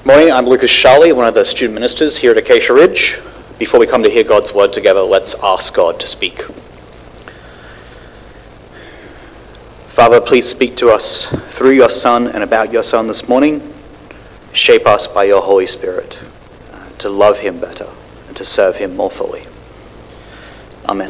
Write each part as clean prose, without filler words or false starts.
Morning, I'm Lucas Sharley, one of the student ministers here at Acacia Ridge. Before we come to hear God's word together, let's ask God to speak. Father, please speak to us through your Son and about your Son this morning. Shape us by your Holy Spirit to love him better and to serve him more fully. Amen.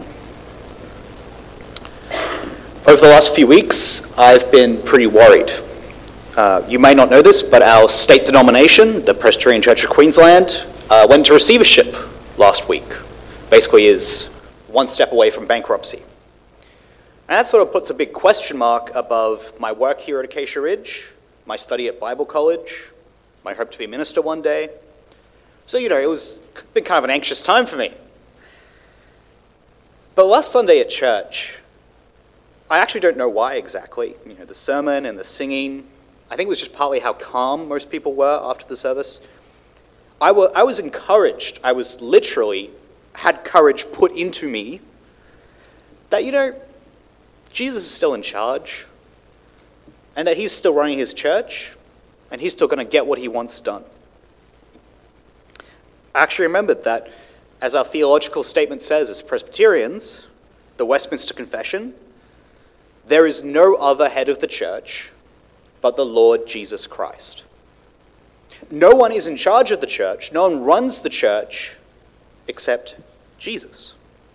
Over the last few weeks, I've been pretty worried. You may not know this, but our state denomination, the Presbyterian Church of Queensland, went into receivership last week. Basically is one step away from bankruptcy. And that sort of puts a big question mark above my work here at Acacia Ridge, my study at Bible College, my hope to be a minister one day. So, it was been kind of an anxious time for me. But last Sunday at church, I actually don't know why exactly. The sermon and the singing, I think it was just partly how calm most people were after the service. I was encouraged. I was literally had courage put into me that, Jesus is still in charge and that he's still running his church and he's still going to get what he wants done. I actually remembered that, as our theological statement says as Presbyterians, the Westminster Confession, there is no other head of the church but the Lord Jesus Christ. No one is in charge of the church, no one runs the church except Jesus.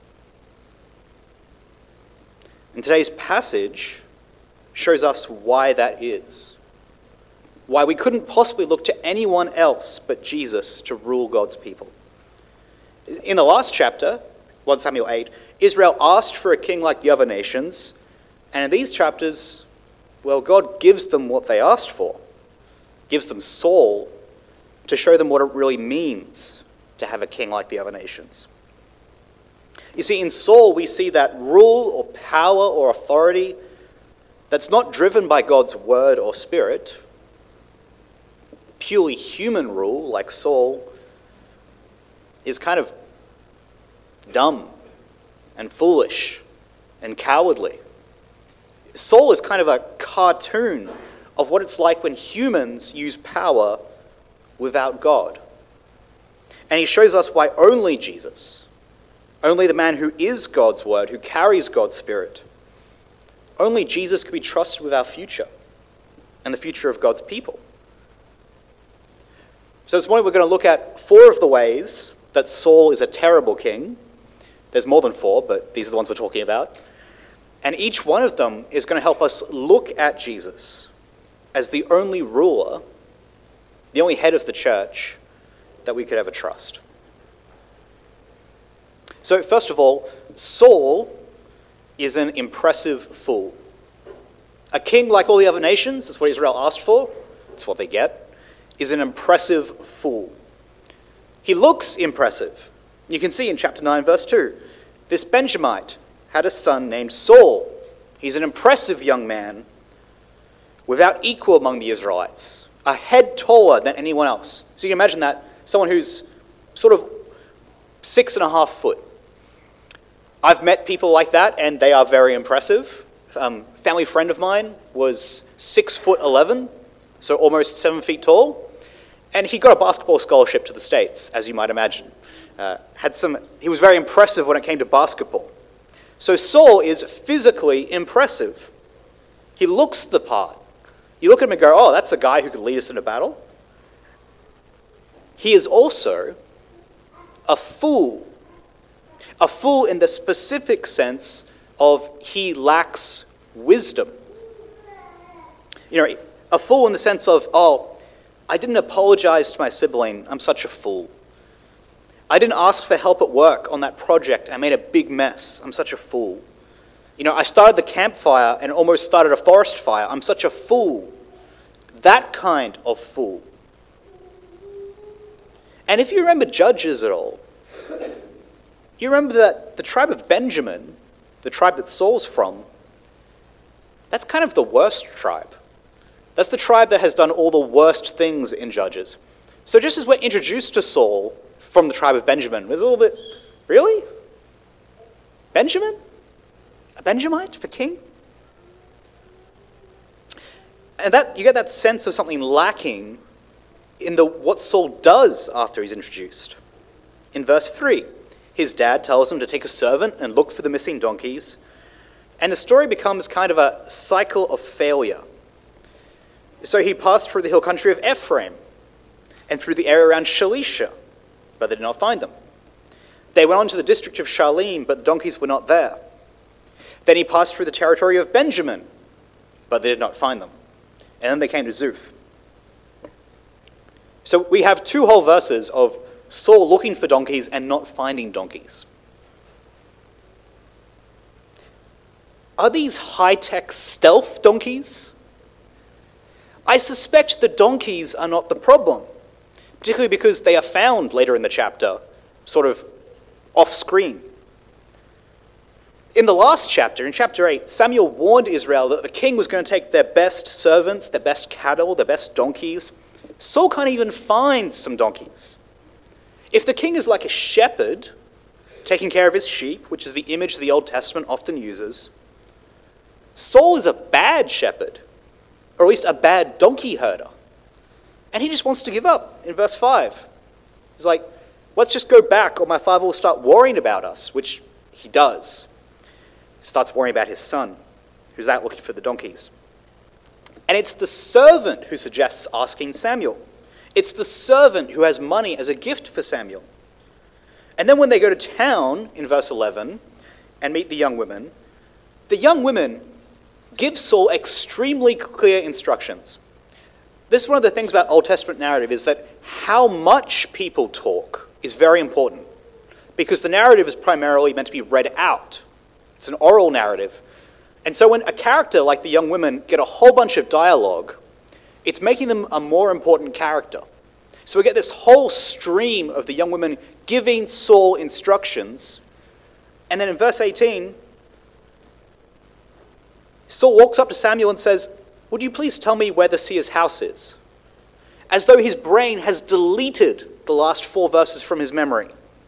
And today's passage shows us why that is. Why we couldn't possibly look to anyone else but Jesus to rule God's people. In the last chapter, 1 Samuel 8, Israel asked for a king like the other nations, and in these chapters, God gives them what they asked for, gives them Saul to show them what it really means to have a king like the other nations. You see, in Saul, we see that rule or power or authority that's not driven by God's word or spirit, purely human rule like Saul, is kind of dumb and foolish and cowardly. Saul is kind of a cartoon of what it's like when humans use power without God. And he shows us why only Jesus, only the man who is God's word, who carries God's spirit, only Jesus can be trusted with our future and the future of God's people. So this morning we're going to look at 4 of the ways that Saul is a terrible king. There's more than 4, but these are the ones we're talking about. And each one of them is going to help us look at Jesus as the only ruler, the only head of the church that we could ever trust. So first of all, Saul is an impressive fool. A king like all the other nations, that's what Israel asked for, that's what they get, is an impressive fool. He looks impressive. You can see in chapter 9, verse 2, this Benjamite had a son named Saul. He's an impressive young man without equal among the Israelites, a head taller than anyone else. So you can imagine that, someone who's sort of 6.5 foot. I've met people like that and they are very impressive. Family friend of mine was 6'11", so almost 7 feet tall. And he got a basketball scholarship to the States, as you might imagine. He was very impressive when it came to basketball. So Saul is physically impressive. He looks the part. You look at him and go, that's a guy who could lead us into battle. He is also a fool. A fool in the specific sense of he lacks wisdom. A fool in the sense of, I didn't apologize to my sibling. I'm such a fool. I didn't ask for help at work on that project. I made a big mess. I'm such a fool. I started the campfire and almost started a forest fire. I'm such a fool. That kind of fool. And if you remember Judges at all, you remember that the tribe of Benjamin, the tribe that Saul's from, that's kind of the worst tribe. That's the tribe that has done all the worst things in Judges. So just as we're introduced to Saul from the tribe of Benjamin, there's a little bit, really? Benjamin? A Benjamite for king? And that you get that sense of something lacking in what Saul does after he's introduced. In verse 3, his dad tells him to take a servant and look for the missing donkeys, and the story becomes kind of a cycle of failure. So he passed through the hill country of Ephraim and through the area around Shalisha, but they did not find them. They went on to the district of Charlene, but the donkeys were not there. Then he passed through the territory of Benjamin, but they did not find them. And then they came to Zuph. So we have 2 whole verses of Saul looking for donkeys and not finding donkeys. Are these high-tech stealth donkeys? I suspect the donkeys are not the problem, particularly because they are found later in the chapter, sort of off-screen. In the last chapter, in chapter 8, Samuel warned Israel that the king was going to take their best servants, their best cattle, their best donkeys. Saul can't even find some donkeys. If the king is like a shepherd, taking care of his sheep, which is the image the Old Testament often uses, Saul is a bad shepherd, or at least a bad donkey herder. And he just wants to give up in verse 5. He's like, let's just go back or my father will start worrying about us, which he does. He starts worrying about his son, who's out looking for the donkeys. And it's the servant who suggests asking Samuel. It's the servant who has money as a gift for Samuel. And then when they go to town in verse 11 and meet the young women give Saul extremely clear instructions. This is one of the things about Old Testament narrative is that how much people talk is very important because the narrative is primarily meant to be read out. It's an oral narrative. And so when a character like the young women get a whole bunch of dialogue, it's making them a more important character. So we get this whole stream of the young women giving Saul instructions. And then in verse 18, Saul walks up to Samuel and says, "Would you please tell me where the seer's house is?" As though his brain has deleted the last 4 verses from his memory.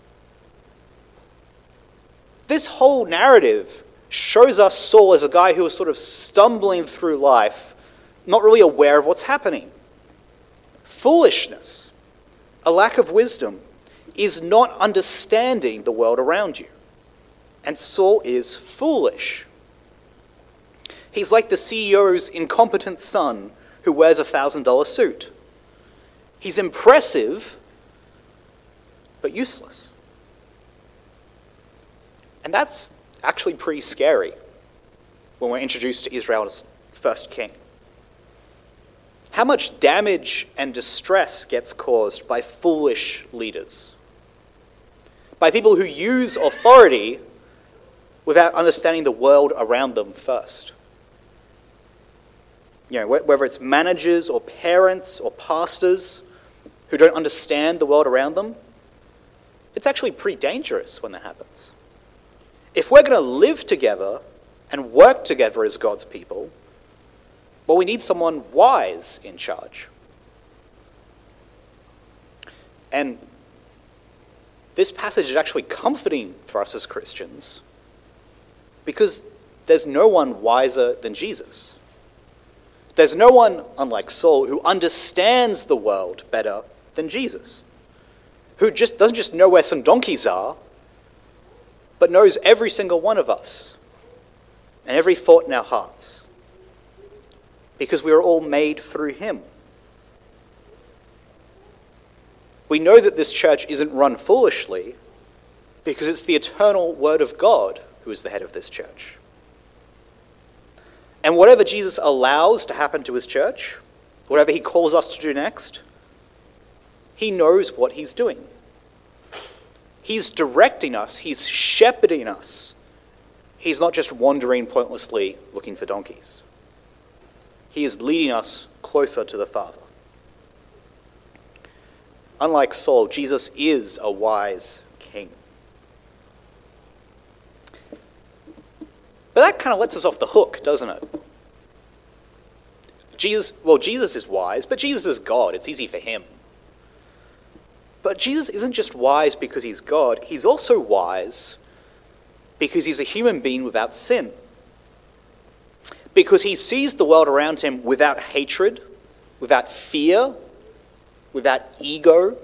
This whole narrative shows us Saul as a guy who is sort of stumbling through life, not really aware of what's happening. Foolishness, a lack of wisdom, is not understanding the world around you. And Saul is foolish. He's like the CEO's incompetent son who wears a $1,000 suit. He's impressive, but useless. And that's actually pretty scary when we're introduced to Israel's first king. How much damage and distress gets caused by foolish leaders? By people who use authority without understanding the world around them first. You know, whether it's managers or parents or pastors who don't understand the world around them, it's actually pretty dangerous when that happens. If we're going to live together and work together as God's people, well, we need someone wise in charge. And this passage is actually comforting for us as Christians because there's no one wiser than Jesus. There's no one, unlike Saul, who understands the world better than Jesus, who just doesn't just know where some donkeys are, but knows every single one of us and every thought in our hearts, because we are all made through him. We know that this church isn't run foolishly because it's the eternal Word of God who is the head of this church. And whatever Jesus allows to happen to his church, whatever he calls us to do next, he knows what he's doing. He's directing us. He's shepherding us. He's not just wandering pointlessly looking for donkeys. He is leading us closer to the Father. Unlike Saul, Jesus is a wise king. But that kind of lets us off the hook, doesn't it? Jesus is wise, but Jesus is God. It's easy for him. But Jesus isn't just wise because he's God. He's also wise because he's a human being without sin. Because he sees the world around him without hatred, without fear, without ego.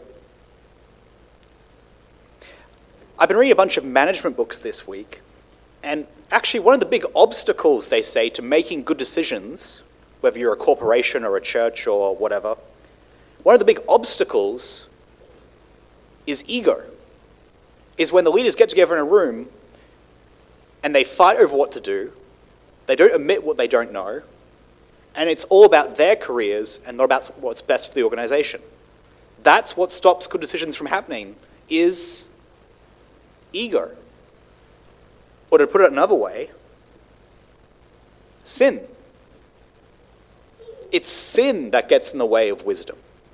I've been reading a bunch of management books this week, and actually one of the big obstacles, they say, to making good decisions, whether you're a corporation or a church or whatever, one of the big obstacles is ego. Is when the leaders get together in a room and they fight over what to do, they don't admit what they don't know, and it's all about their careers and not about what's best for the organization. That's what stops good decisions from happening, is ego. Or to put it another way, sin. It's sin that gets in the way of wisdom.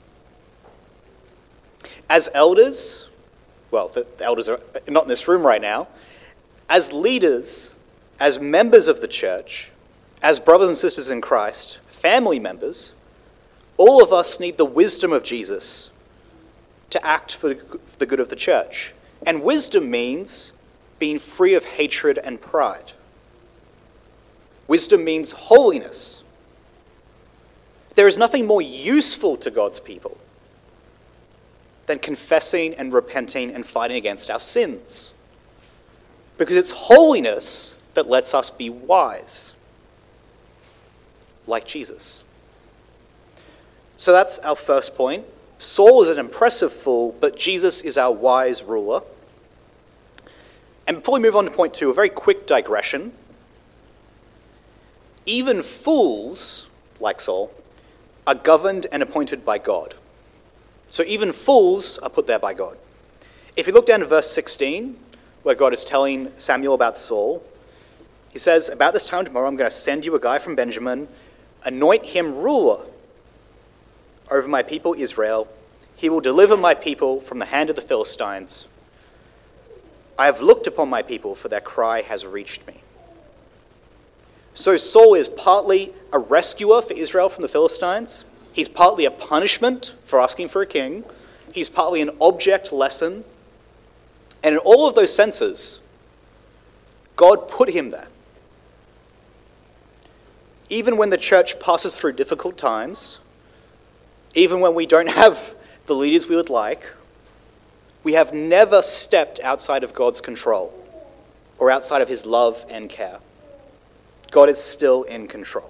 As elders, well, the elders are not in this room right now, as leaders, as members of the church, as brothers and sisters in Christ, family members, all of us need the wisdom of Jesus to act for the good of the church. And wisdom means being free of hatred and pride. Wisdom means holiness. There is nothing more useful to God's people than confessing and repenting and fighting against our sins. Because it's holiness that lets us be wise, like Jesus. So that's our first point. Saul is an impressive fool, but Jesus is our wise ruler. And before we move on to point two, a very quick digression. Even fools, like Saul, are governed and appointed by God. So even fools are put there by God. If you look down to verse 16, where God is telling Samuel about Saul, he says, "About this time tomorrow, I'm going to send you a guy from Benjamin, anoint him ruler over my people Israel. He will deliver my people from the hand of the Philistines. I have looked upon my people, for their cry has reached me." So Saul is partly a rescuer for Israel from the Philistines. He's partly a punishment for asking for a king. He's partly an object lesson. And in all of those senses, God put him there. Even when the church passes through difficult times, even when we don't have the leaders we would like, we have never stepped outside of God's control or outside of his love and care. God is still in control.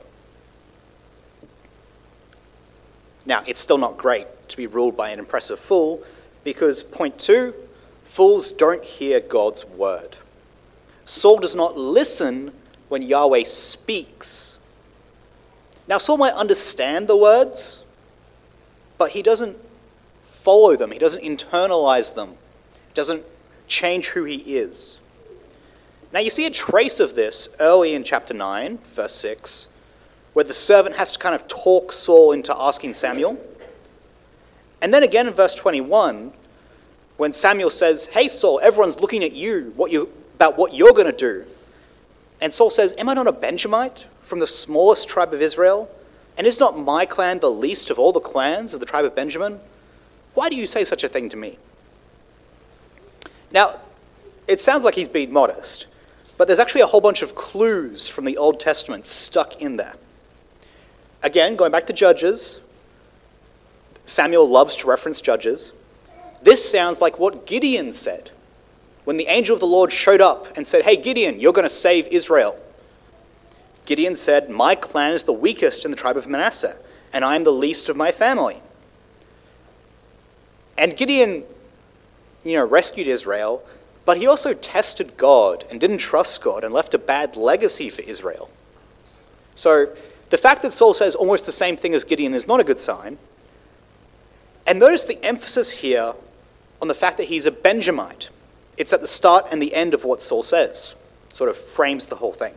Now, it's still not great to be ruled by an impressive fool, because point two, fools don't hear God's word. Saul does not listen when Yahweh speaks. Now, Saul might understand the words, but he doesn't follow them. He doesn't internalize them. He doesn't change who he is. Now, you see a trace of this early in chapter 9, verse 6, where the servant has to kind of talk Saul into asking Samuel. And then again in verse 21, when Samuel says, "Hey, Saul, everyone's looking at you, about what you're going to do." And Saul says, "Am I not a Benjamite from the smallest tribe of Israel? And is not my clan the least of all the clans of the tribe of Benjamin? Why do you say such a thing to me?" Now, it sounds like he's being modest, but there's actually a whole bunch of clues from the Old Testament stuck in there. Again, going back to Judges, Samuel loves to reference Judges. This sounds like what Gideon said when the angel of the Lord showed up and said, "Hey, Gideon, you're going to save Israel." Gideon said, "My clan is the weakest in the tribe of Manasseh, and I am the least of my family." And Gideon, rescued Israel, but he also tested God and didn't trust God and left a bad legacy for Israel. So the fact that Saul says almost the same thing as Gideon is not a good sign. And notice the emphasis here on the fact that he's a Benjamite. It's at the start and the end of what Saul says. It sort of frames the whole thing.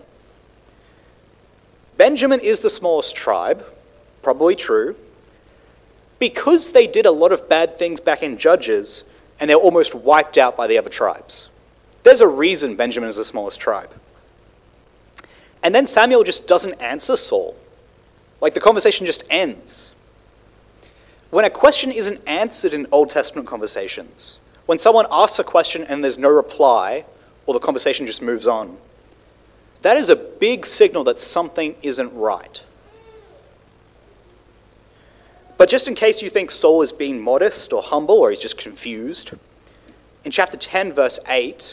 Benjamin is the smallest tribe, probably true, because they did a lot of bad things back in Judges and they're almost wiped out by the other tribes. There's a reason Benjamin is the smallest tribe. And then Samuel just doesn't answer Saul. Like, the conversation just ends. When a question isn't answered in Old Testament conversations, when someone asks a question and there's no reply, or the conversation just moves on, that is a big signal that something isn't right. But just in case you think Saul is being modest or humble or he's just confused, in chapter 10, verse 8,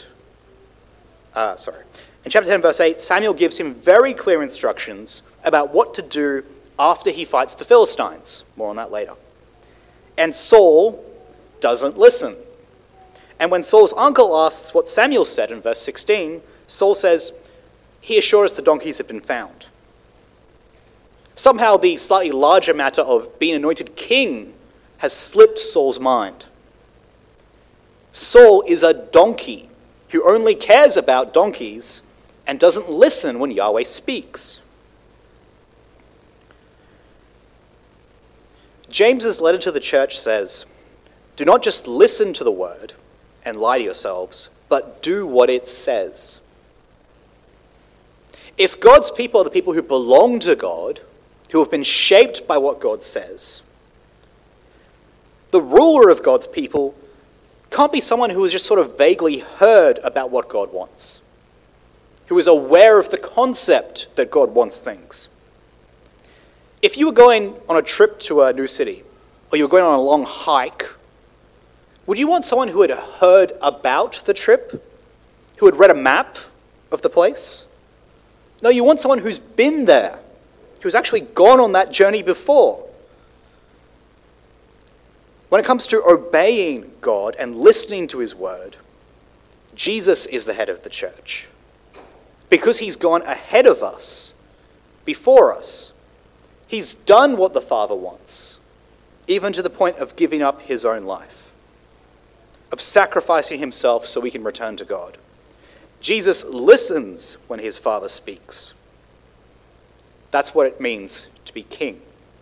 Samuel gives him very clear instructions about what to do after he fights the Philistines. More on that later. And Saul doesn't listen. And when Saul's uncle asks what Samuel said in verse 16, Saul says, "He assured us the donkeys had been found." Somehow the slightly larger matter of being anointed king has slipped Saul's mind. Saul is a donkey who only cares about donkeys and doesn't listen when Yahweh speaks. James's letter to the church says, "Do not just listen to the word and lie to yourselves, but do what it says." If God's people are the people who belong to God, who have been shaped by what God says, the ruler of God's people can't be someone who has just sort of vaguely heard about what God wants, who is aware of the concept that God wants things. If you were going on a trip to a new city, or you were going on a long hike, would you want someone who had heard about the trip, who had read a map of the place? No, you want someone who's been there, who's actually gone on that journey before. When it comes to obeying God and listening to his word, Jesus is the head of the church, because he's gone ahead of us, before us. He's done what the Father wants, even to the point of giving up his own life, of sacrificing himself so we can return to God. Jesus listens when his Father speaks. That's what it means to be king.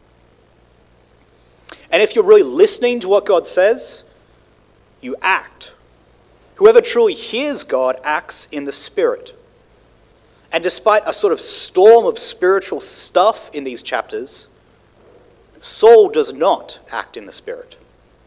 And if you're really listening to what God says, you act. Whoever truly hears God acts in the Spirit. And despite a sort of storm of spiritual stuff in these chapters, Saul does not act in the Spirit.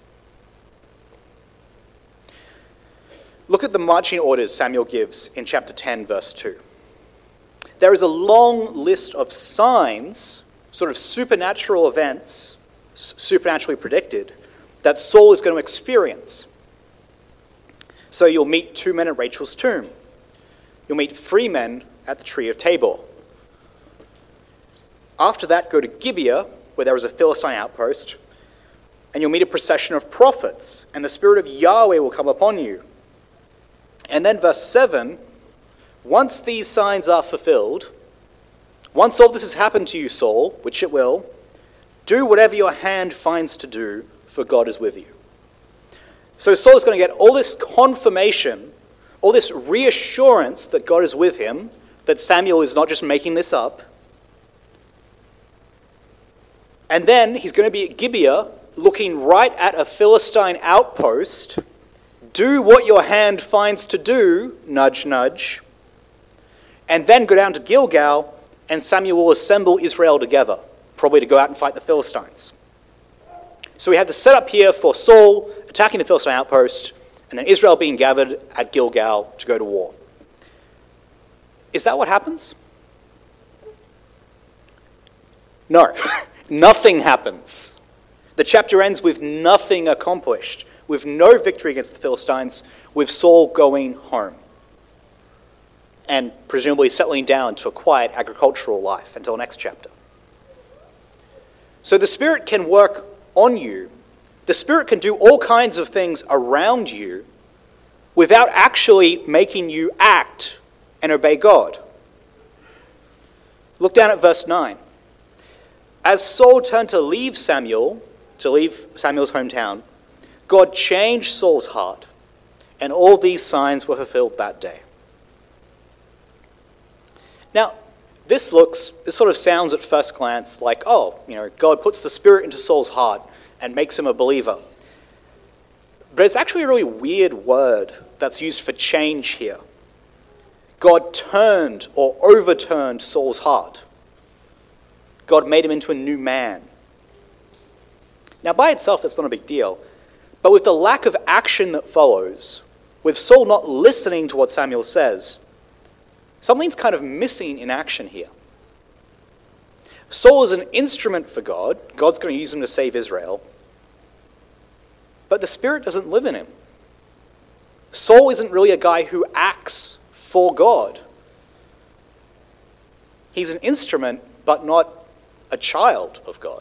Look at the marching orders Samuel gives in chapter 10, verse 2. There is a long list of signs, sort of supernatural events, supernaturally predicted, that Saul is going to experience. So you'll meet 2 men at Rachel's tomb. You'll meet 3 men at the tree of Tabor. After that, go to Gibeah, where there is a Philistine outpost, and you'll meet a procession of prophets, and the Spirit of Yahweh will come upon you. And then verse 7, once these signs are fulfilled, once all this has happened to you, Saul, which it will, do whatever your hand finds to do, for God is with you. So Saul is going to get all this confirmation, all this reassurance that God is with him, that Samuel is not just making this up. And then he's going to be at Gibeah, looking right at a Philistine outpost. Do what your hand finds to do, nudge, nudge. And then go down to Gilgal, and Samuel will assemble Israel together, probably to go out and fight the Philistines. So we have the setup here for Saul attacking the Philistine outpost, and then Israel being gathered at Gilgal to go to war. Is that what happens? No. Nothing happens. The chapter ends with nothing accomplished, with no victory against the Philistines, with Saul going home and presumably settling down to a quiet agricultural life until next chapter. So the Spirit can work on you. The Spirit can do all kinds of things around you without actually making you act and obey God. Look down at verse 9. As Saul turned to leave Samuel's hometown, God changed Saul's heart, and all these signs were fulfilled that day. Now, this sort of sounds at first glance like, God puts the Spirit into Saul's heart and makes him a believer. But it's actually a really weird word that's used for change here. God turned or overturned Saul's heart. God made him into a new man. Now, by itself, it's not a big deal. But with the lack of action that follows, with Saul not listening to what Samuel says, something's kind of missing in action here. Saul is an instrument for God. God's going to use him to save Israel. But the Spirit doesn't live in him. Saul isn't really a guy who acts for God. He's an instrument, but not a child of God.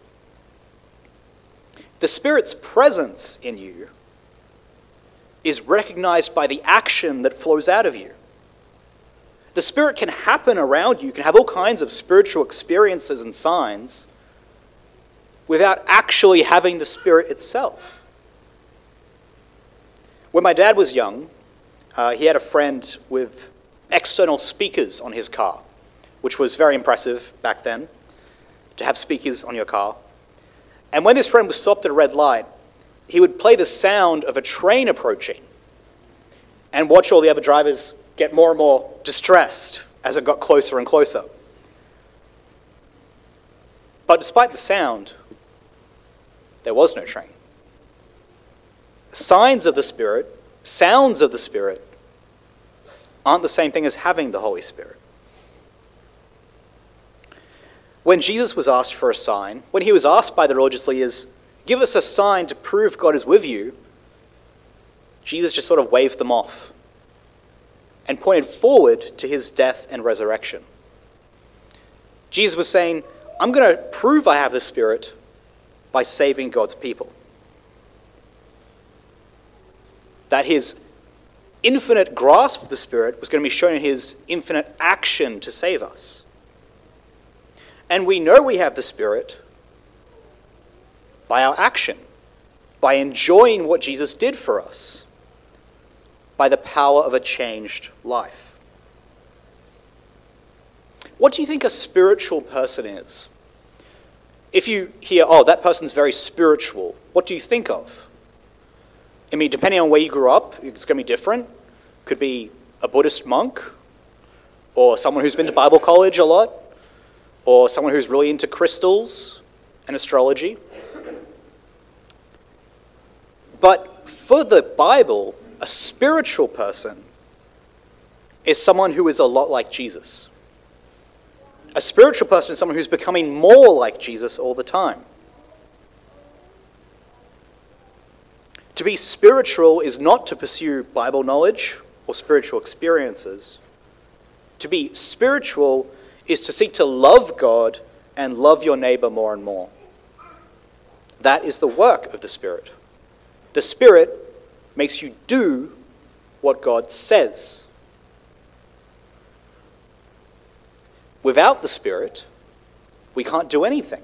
The Spirit's presence in you is recognized by the action that flows out of you. The Spirit can happen around you, can have all kinds of spiritual experiences and signs without actually having the Spirit itself. When my dad was young, he had a friend with external speakers on his car, which was very impressive back then, to have speakers on your car. And when this friend was stopped at a red light, he would play the sound of a train approaching and watch all the other drivers get more and more distressed as it got closer and closer. But despite the sound, there was no train. Signs of the Spirit, sounds of the Spirit, aren't the same thing as having the Holy Spirit. When Jesus was asked for a sign, when he was asked by the religious leaders, give us a sign to prove God is with you, Jesus just sort of waved them off and pointed forward to his death and resurrection. Jesus was saying, I'm going to prove I have the Spirit by saving God's people. That his infinite grasp of the Spirit was going to be shown in his infinite action to save us. And we know we have the Spirit by our action, by enjoying what Jesus did for us, by the power of a changed life. What do you think a spiritual person is? If you hear, oh, that person's very spiritual, what do you think of? I mean, depending on where you grew up, it's going to be different. Could be a Buddhist monk, or someone who's been to Bible college a lot, or someone who's really into crystals and astrology. But for the Bible, a spiritual person is someone who is a lot like Jesus. A spiritual person is someone who's becoming more like Jesus all the time. To be spiritual is not to pursue Bible knowledge or spiritual experiences. To be spiritual is to seek to love God and love your neighbor more and more. That is the work of the Spirit. The Spirit makes you do what God says. Without the Spirit, we can't do anything.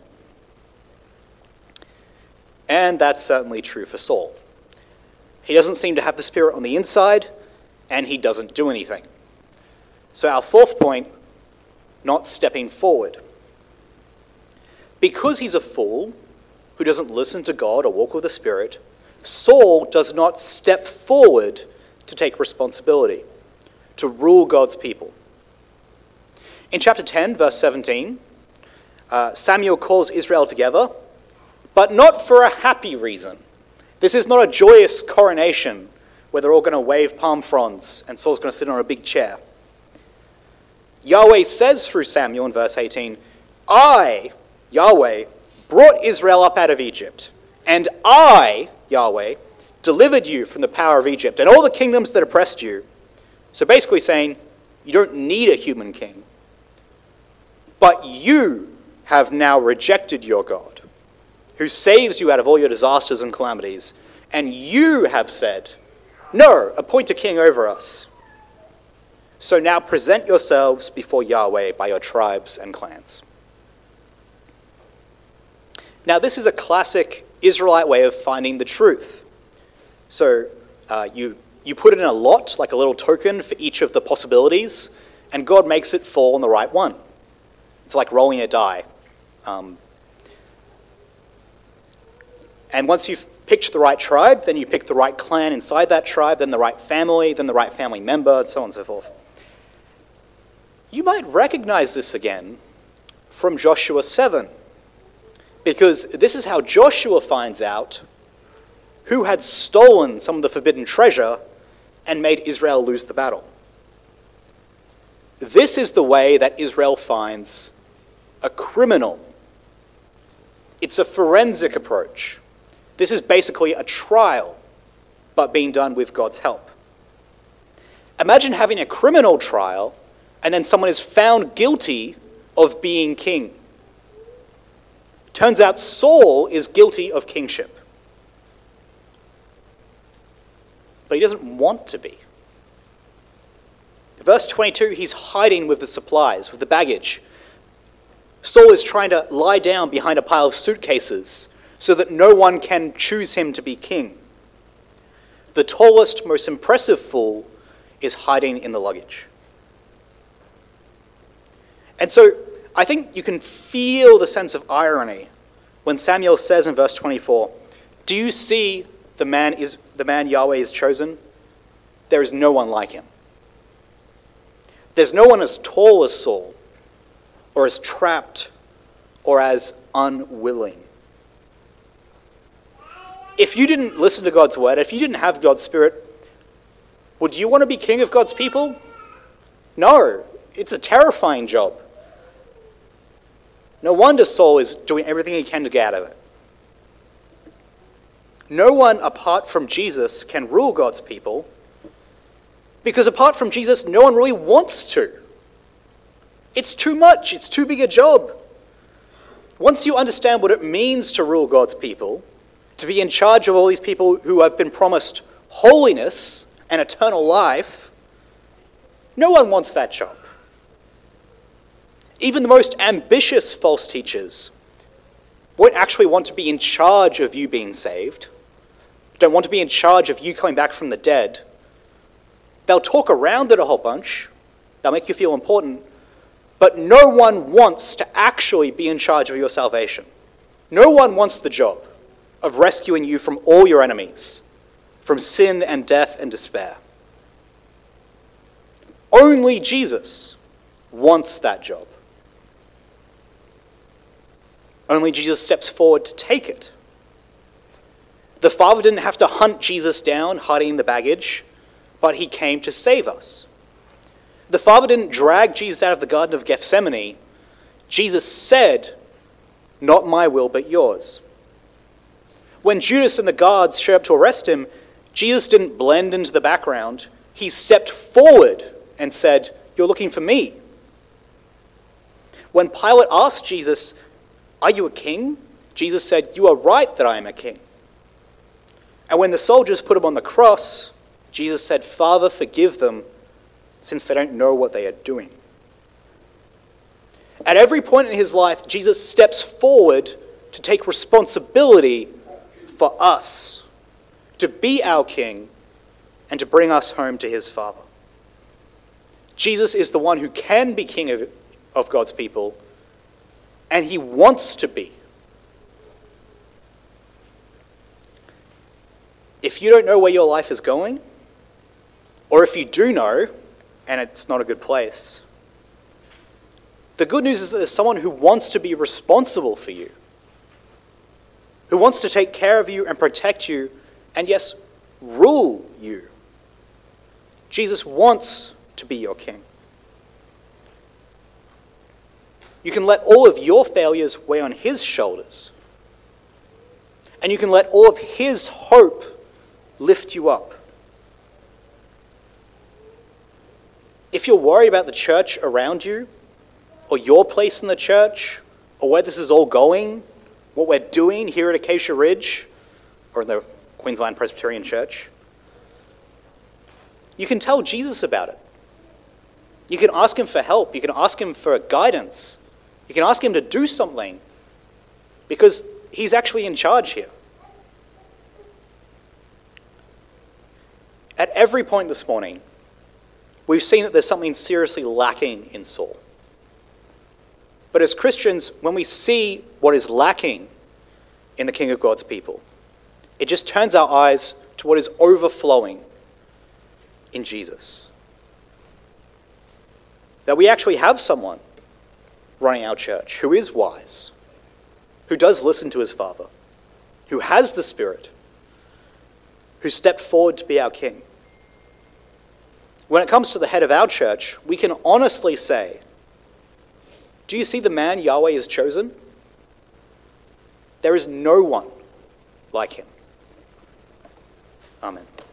And that's certainly true for Saul. He doesn't seem to have the Spirit on the inside, and he doesn't do anything. So our fourth point, not stepping forward. Because he's a fool who doesn't listen to God or walk with the Spirit, Saul does not step forward to take responsibility, to rule God's people. In chapter 10, verse 17, Samuel calls Israel together, but not for a happy reason. This is not a joyous coronation where they're all going to wave palm fronds and Saul's going to sit on a big chair. Yahweh says through Samuel in verse 18, I, Yahweh, brought Israel up out of Egypt, and I, Yahweh, delivered you from the power of Egypt and all the kingdoms that oppressed you. So basically saying, you don't need a human king. But you have now rejected your God, who saves you out of all your disasters and calamities. And you have said, no, appoint a king over us. So now present yourselves before Yahweh by your tribes and clans. Now this is a classic Israelite way of finding the truth. So you put in a lot, like a little token for each of the possibilities, and God makes it fall on the right one. It's like rolling a die. And once you've picked the right tribe, then you pick the right clan inside that tribe, then the right family, then the right family member, and so on and so forth. You might recognize this again from Joshua 7, because this is how Joshua finds out who had stolen some of the forbidden treasure and made Israel lose the battle. This is the way that Israel finds a criminal. It's a forensic approach. This is basically a trial, but being done with God's help. Imagine having a criminal trial and then someone is found guilty of being king. Turns out Saul is guilty of kingship. But he doesn't want to be. Verse 22, he's hiding with the supplies, with the baggage. Saul is trying to lie down behind a pile of suitcases so that no one can choose him to be king. The tallest, most impressive fool is hiding in the luggage. And so I think you can feel the sense of irony when Samuel says in verse 24, "Do you see the man Yahweh has chosen? There is no one like him." There's no one as tall as Saul, or as trapped, or as unwilling. If you didn't listen to God's word, if you didn't have God's Spirit, would you want to be king of God's people? No, it's a terrifying job. No wonder Saul is doing everything he can to get out of it. No one apart from Jesus can rule God's people, because apart from Jesus, no one really wants to. It's too much. It's too big a job. Once you understand what it means to rule God's people, to be in charge of all these people who have been promised holiness and eternal life, no one wants that job. Even the most ambitious false teachers won't actually want to be in charge of you being saved, don't want to be in charge of you coming back from the dead. They'll talk around it a whole bunch, they'll make you feel important, but no one wants to actually be in charge of your salvation. No one wants the job of rescuing you from all your enemies, from sin and death and despair. Only Jesus wants that job. Only Jesus steps forward to take it. The Father didn't have to hunt Jesus down, hiding the baggage, but he came to save us. The Father didn't drag Jesus out of the Garden of Gethsemane. Jesus said, "Not my will, but yours." When Judas and the guards showed up to arrest him, Jesus didn't blend into the background. He stepped forward and said, "You're looking for me." When Pilate asked Jesus, "Are you a king?" Jesus said, "You are right that I am a king." And when the soldiers put him on the cross, Jesus said, "Father, forgive them, since they don't know what they are doing." At every point in his life, Jesus steps forward to take responsibility for us, to be our king, and to bring us home to his Father. Jesus is the one who can be king of God's people, and he wants to be. If you don't know where your life is going, or if you do know, and it's not a good place, the good news is that there's someone who wants to be responsible for you, who wants to take care of you and protect you, and yes, rule you. Jesus wants to be your king. You can let all of your failures weigh on his shoulders, and you can let all of his hope lift you up. If you're worried about the church around you, or your place in the church, or where this is all going, what we're doing here at Acacia Ridge, or in the Queensland Presbyterian Church, you can tell Jesus about it. You can ask him for help. You can ask him for guidance. You can ask him to do something, because he's actually in charge here. At every point this morning, we've seen that there's something seriously lacking in Saul. But as Christians, when we see what is lacking in the King of God's people, it just turns our eyes to what is overflowing in Jesus. That we actually have someone running our church who is wise, who does listen to his Father, who has the Spirit, who stepped forward to be our King. When it comes to the head of our church, we can honestly say Do you see the man Yahweh has chosen? There is no one like him. Amen.